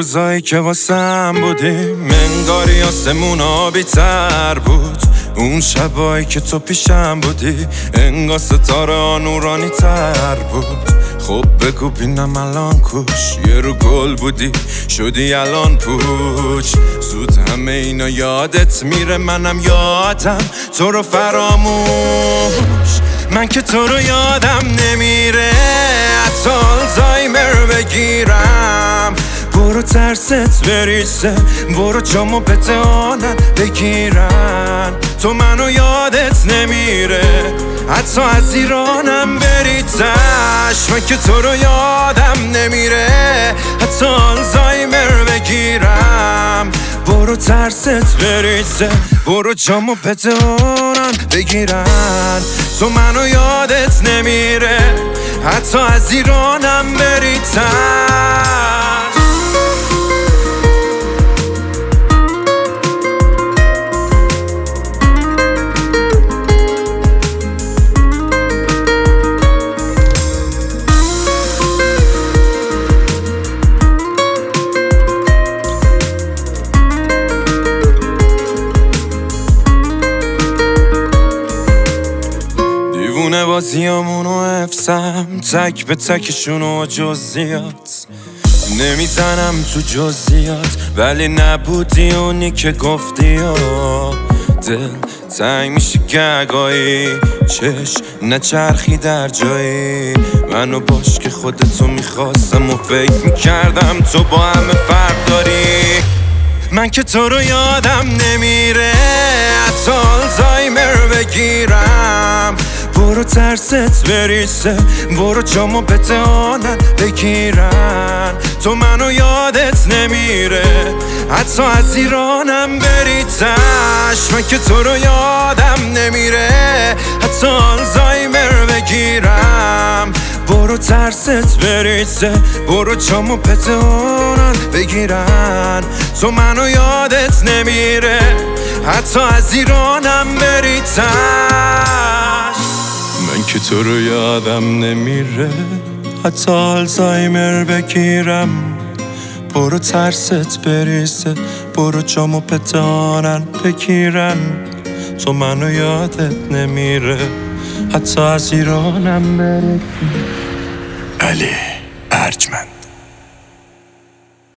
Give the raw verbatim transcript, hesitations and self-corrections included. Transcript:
روزایی که واسم بودی منگاری آسمون آبی تر بود، اون شبایی که تو پیشم بودی انگار ستاره ها نورانی تر بود. خب بگو بینم الان کوش، یه رو گل بودی شدی الان پوچ. زود همه اینا یادت میره، منم یادم تو رو فراموش. من که تو رو یادم نمیره، حتی آلزایمر بگیرم. برو ترست بریزه، برو جامو بتانن بگیرن. تو منو یادت نمیره، حتی از ایرانم بریزش. من که تو رو یادم نمیره، حتی آلزایمر بگیرم. برو ترست بریزه، برو جامو بتانن بگیرن. تو منو یادت نمیره، حتی از ایرانم بریزش. دیوونه بازیامونو حفظم، تک به تکشونو جزئیات. نمیزنم تو جزئیات ولی نبودی اونی که گفتی. ها دل تنگ میشه گگایی، چش نچرخی در جایی. منو باش که خودتو میخواستم و فکر میکردم تو با همه فرق داری. من که تو رو یادم نمیره، حتی آلزایمر بگیرم. برو ترست بریزه، برو جامو بتانن بگیرن. تو منو یادت نمیره، حتی از ایرانم بریزش. من که تو رو یادم نمیره، حتی آلزایمر بگیرم. برو ترست بریزه، برو جامو بتانن بگیرن. تو منو یادت نمیره، حتی از ایرانم بریزش. من که تو رو یادم نمیره، حتی آلزایمر بگیرم. برو ترست بریزه، برو جامو پتانن بگیرن. تو منو یادت نمیره، حتی از ایرانم بریزه. علی ارجمند.